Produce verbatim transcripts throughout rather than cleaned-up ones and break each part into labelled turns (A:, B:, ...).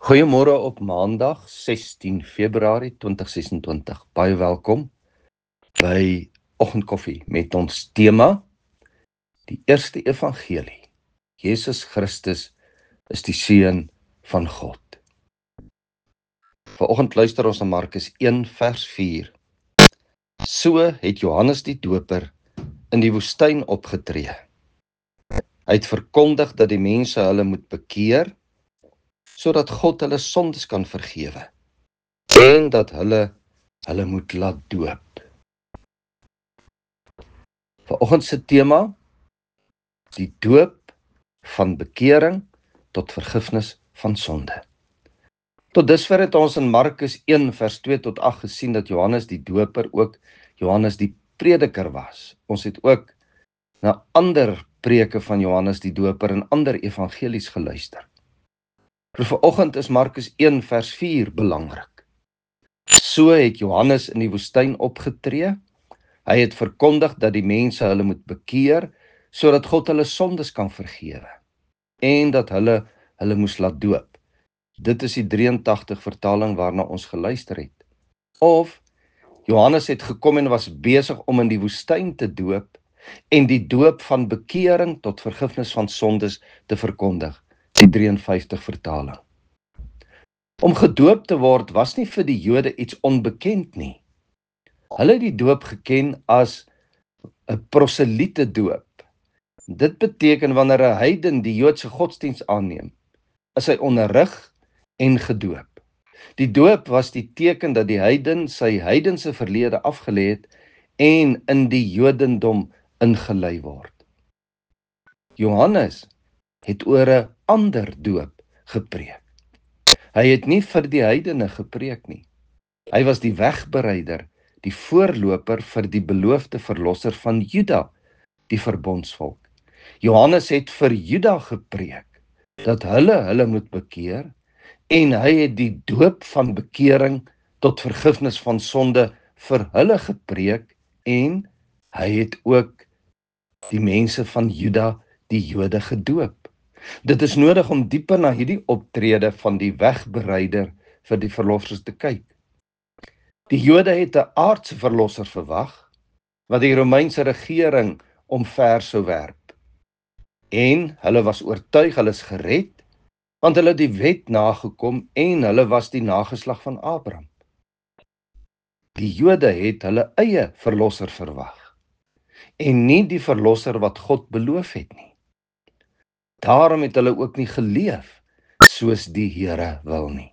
A: Goeiemôre op maandag sestien Februarie tweeduisend ses en twintig. Baie welkom by Oggendkoffie met ons tema, die eerste evangelie. Jesus Christus is die Seun van God. Vanoggend luister ons na Markus een vers vier. So het Johannes die Doper in die woestyn opgetree. Hy het verkondig dat die mense hulle moet bekeer, sodat God hulle sondes kan vergewe en dat hulle hulle moet laat doop. Vanoggend se tema, die doop van bekering tot vergifnis van sonde. Tot dusver het ons in Markus een vers twee tot agt gesien dat Johannes die Doper ook Johannes die Prediker was. Ons het ook na ander preke van Johannes die Doper in ander evangelies geluister. Maar vanoggend is Markus een vers vier belangrik. So het Johannes in die woestyn opgetree. Hy het verkondig dat die mense hulle moet bekeer, sodat God hulle sondes kan vergewe en dat hulle hulle moes laat doop. Dit is die drieëntagtig vertaling waarna ons geluister het. Of Johannes het gekom en was besig om in die woestyn te doop en die doop van bekering tot vergifnis van sondes te verkondig. Die drieënvyftig vertaling. Om gedoop te word was nie vir die Jode iets onbekend nie. Hulle het die doop geken as 'n proseliete doop. Dit beteken wanneer 'n heiden die Joodse godsdiens aanneem, is hy onderrig en gedoop. Die doop was die teken dat die heiden sy heidense verlede afgelê het en in die Jodendom ingelei word. Johannes het oor 'n ander doop gepreek. Hy het nie vir die heidene gepreek nie. Hy was die wegbereider, die voorloper vir die beloofde verlosser van Juda, die verbondsvolk. Johannes het vir Juda gepreek dat hulle hulle moet bekeer en hy het die doop van bekering tot vergifnis van sonde vir hulle gepreek en hy het ook die mense van Juda, die Jode, gedoop. Dit is nodig om dieper na hierdie optrede van die wegbereider vir die verlossers te kyk. Die Jode het 'n aardse verlosser verwag, wat die Romeinse regering omver sou werp. En hulle was oortuig hulle is gered, want hulle het die wet nagekom en hulle was die nageslag van Abraham. Die Jode het hulle eie verlosser verwag, en nie die verlosser wat God beloof het nie. Daarom het hulle ook nie geleef soos die Here wil nie.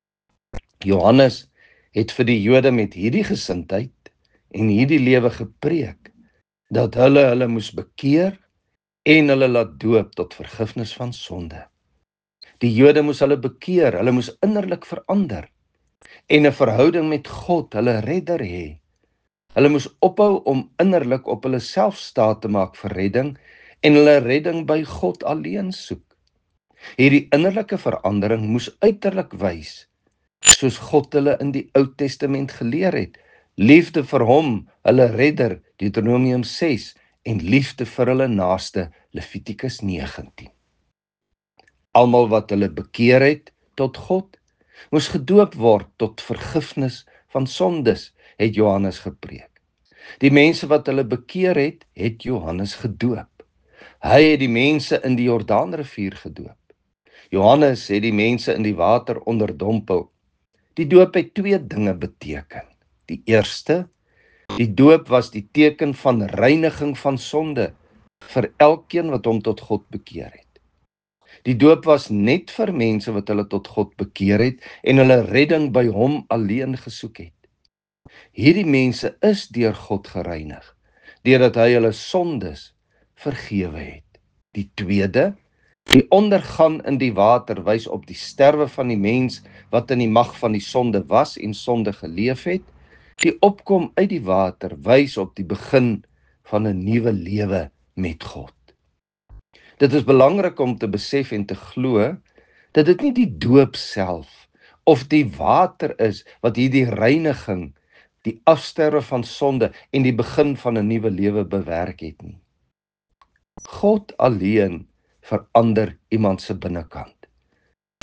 A: Johannes het vir die Jode met hierdie gesindheid en hierdie lewe gepreek, dat hulle hulle moes bekeer en hulle laat doop tot vergifnis van sonde. Die Jode moes hulle bekeer, hulle moes innerlik verander en 'n verhouding met God, hulle redder hê. Hulle moes ophou om innerlik op hulle self staat te maak vir redding en hulle redding by God alleen soek. Hierdie innerlike verandering moes uiterlik wys, soos God hulle in die Ou Testament geleer het. Liefde vir hom, hulle redder, Deuteronomium ses, en liefde vir hulle naaste, Levitikus negentien. Almal wat hulle bekeer het tot God, moes gedoop word tot vergifnis van sondes, het Johannes gepreek. Die mense wat hulle bekeer het, het Johannes gedoop. Hy het die mense in die Jordaanrivier gedoop. Johannes het die mense in die water onderdompel. Die doop het twee dinge beteken. Die eerste, die doop was die teken van reiniging van sonde vir elkeen wat hom tot God bekeer het. Die doop was net vir mense wat hulle tot God bekeer het en hulle redding by hom alleen gesoek het. Hierdie mense is deur God gereinig, deurdat hy hulle sondes vergewe het. Die tweede, die ondergaan in die water wys op die sterwe van die mens wat in die mag van die sonde was en sonde geleef het. Die opkom uit die water wys op die begin van 'n nuwe lewe met God. Dit is belangrik om te besef en te glo dat dit nie die doop self of die water is wat hierdie reiniging, die afsterwe van sonde en die begin van 'n nuwe lewe bewerk het nie. God alleen verander iemand se binnekant.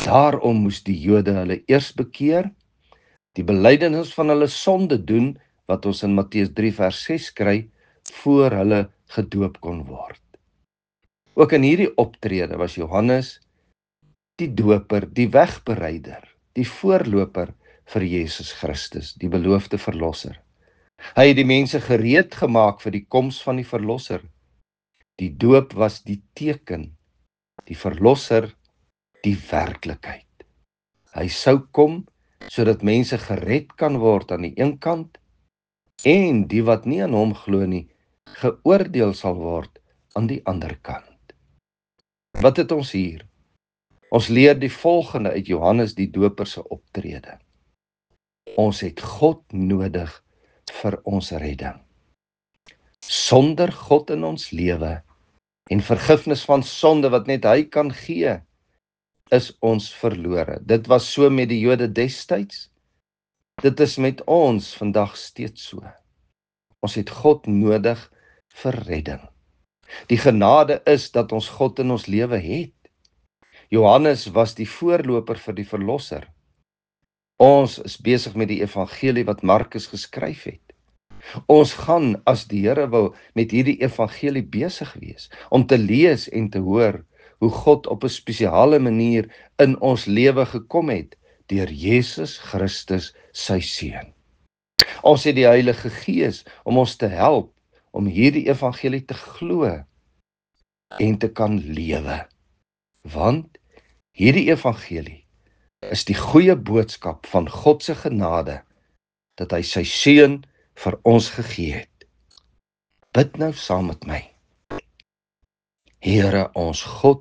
A: Daarom moes die Jode hulle eers bekeer, die belydenis van hulle sonde doen, wat ons in Matteus drie vers ses kry, voor hulle gedoop kon word. Ook in hierdie optrede was Johannes die doper, die wegbereider, die voorloper vir Jesus Christus, die beloofde verlosser. Hy het die mense gereed gemaak vir die koms van die verlosser. Die doop was die teken, die verlosser die werklikheid. Hy sou kom sodat mense gered kan word aan die een kant en die wat nie aan hom glo nie, geoordeel sal word aan die ander kant. Wat het ons hier? Ons leer die volgende uit Johannes die Doper se optrede. Ons het God nodig vir ons redding. Sonder God in ons lewe en vergifnis van sonde wat net hy kan gee, is ons verlore. Dit was so met die Jode destyds. Dit is met ons vandag steeds so. Ons het God nodig vir redding. Die genade is dat ons God in ons lewe het. Johannes was die voorloper vir die verlosser. Ons is besig met die evangelie wat Markus geskryf het. Ons gaan, as die Here wil, met hierdie evangelie besig wees, om te lees en te hoor hoe God op 'n spesiale manier in ons lewe gekom het, deur Jesus Christus, sy Seun. Ons het die Heilige Gees om ons te help om hierdie evangelie te glo en te kan lewe. Want hierdie evangelie is die goeie boodskap van God se genade, dat hy sy Seun vir ons gegee het. Bid nou saam met my. Here ons God,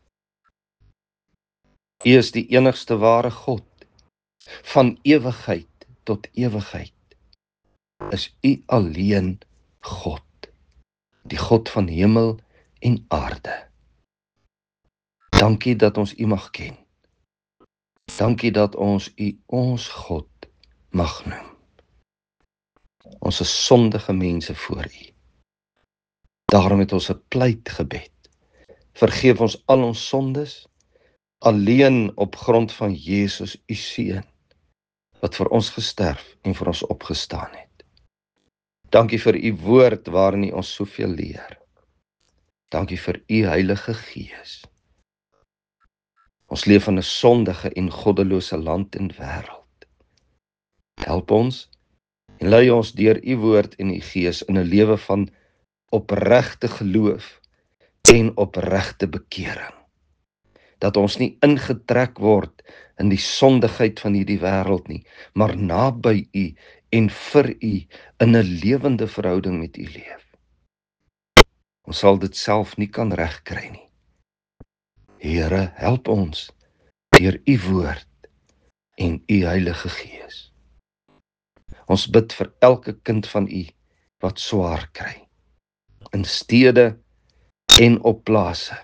A: U is die enigste ware God, van ewigheid tot ewigheid is U alleen God, die God van hemel en aarde. Dankie dat ons U mag ken. Dankie dat ons U ons God mag noem. Ons is sondige mense voor U. Daarom het ons 'n pleitgebed. Vergeef ons al ons sondes, alleen op grond van Jesus, U Seun, wat vir ons gesterf en vir ons opgestaan het. Dankie vir U woord waarin U ons soveel leer. Dankie vir U Heilige Gees. Ons leef in 'n sondige en goddelose land en wêreld. Help ons en lei ons deur U woord en U Gees in 'n lewe van opregte geloof en opregte bekering. Dat ons nie ingetrek word in die sondigheid van hierdie wêreld nie, maar naby U en vir U in 'n lewende verhouding met U leef. Ons sal dit self nie kan regkry nie. Here, help ons deur U woord en U Heilige Gees. Ons bid vir elke kind van U wat swaar kry, in stede en op plase,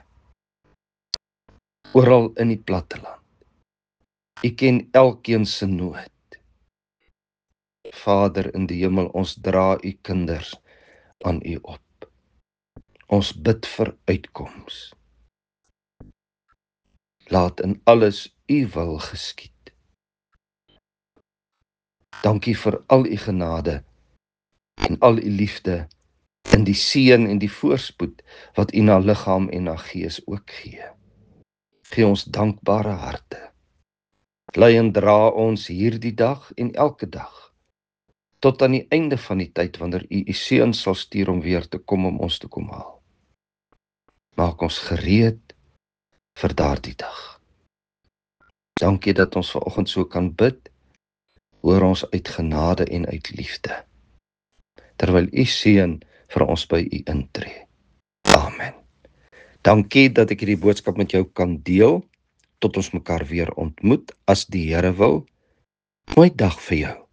A: oral in die platteland. U ken elkeen se nood. Vader in die hemel, ons dra U kinders aan U op. Ons bid vir uitkoms. Laat in alles U wil geskied. Dankie vir al U genade en al U liefde in die seën en die voorspoed wat U na liggaam en na gees ook gee. Gee ons dankbare harte. Lei en dra ons hierdie dag en elke dag, tot aan die einde van die tyd, wanneer U U Seun sal stuur om weer te kom om ons te kom haal. Maak ons gereed vir daardie dag. Dankie dat ons vanoggend so kan bid, hoor ons uit genade en uit liefde, terwyl U Seun vir ons by U intree. Amen. Dankie dat ek hierdie boodskap met jou kan deel, tot ons mekaar weer ontmoet, as die Here wil. Mooi dag vir jou.